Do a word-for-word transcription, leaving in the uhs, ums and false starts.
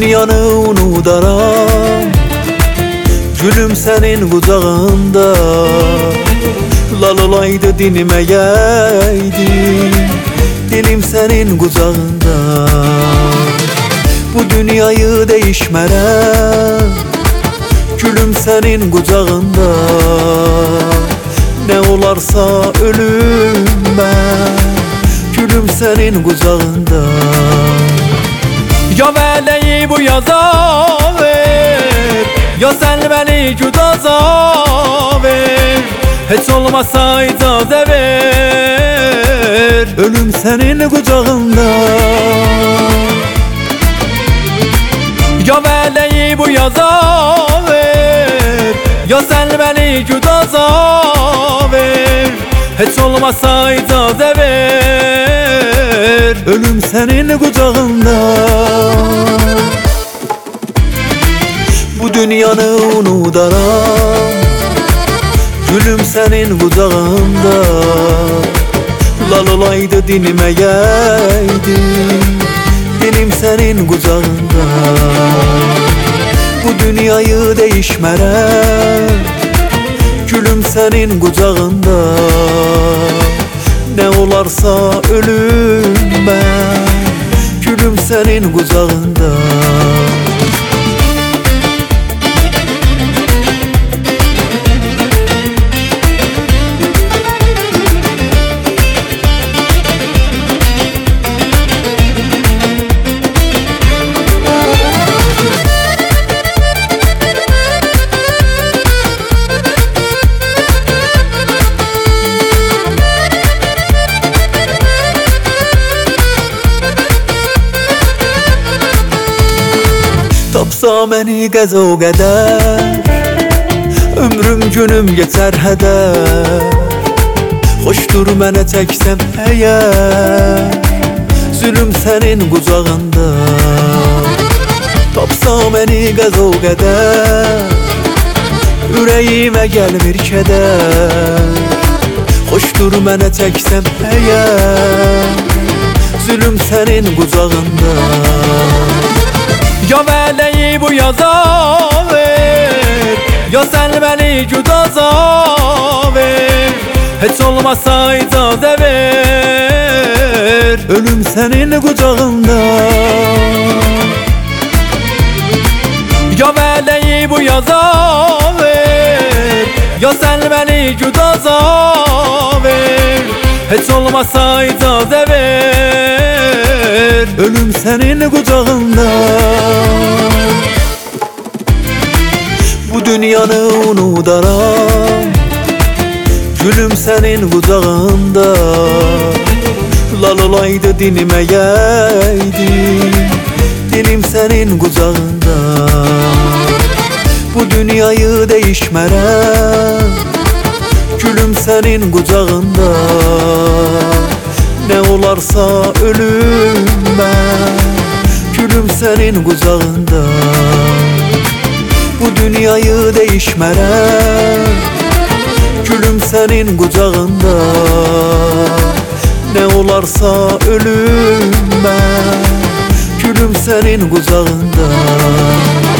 dünyanı unudaram, gülüm senin kucağında. Lal olaydı dinmeyeydi, dilim senin kucağında. Bu dünyayı değişmerem, gülüm senin kucağında. Ne olarsa ölüm ben, gülüm senin kucağında. Ya meleği bu yaza ver, ya sen beni cudaza ver. Hiç olmazsa icazə ver, ölüm senin kucağında. Ya meleği bu yaza ver, ya sen beni cudaza ver. Hiç olmazsa icazə ver, ölüm senin kucağında. Bu dünyanı unudaram, gülüm senin kucağında. Lal olaydı dinmeyeydi, dilim senin kucağında. Bu dünyayı değişmerem, gülüm senin kucağında. Ne olarsa ölüm ben, gülüm senin kucağında. Tapsa məni qəza o qədər, ömrüm günüm geçər hədər. Xoşdur mənə çəksəm əgər, zülüm sənin qucağında. Tapsa məni qəza o qədər, ürəyimə gəlmir kədər. Xoşdur mənə çəksəm əgər, zülüm sənin qucağında. Ya meleği bu yaza ver, ya sen beni cudaza ver. Hiç olmazsa icazə ver, ölüm senin kucağında. Ya meleği bu yaza ver, ya sen beni cudaza ver. Hiç olmazsa icazə ver, ölüm senin kucağında. Bu dünyanı unudaram, gülüm senin kucağında. Lal olaydı dinmeyeydi, dilim senin kucağında. Bu dünyayı değişmerem, gülüm senin kucağında. Ne olarsa ölüm ben, gülüm senin kucağında. Bu dünyayı değişmerem, gülüm senin kucağında. Ne olarsa ölüm ben, gülüm senin kucağında.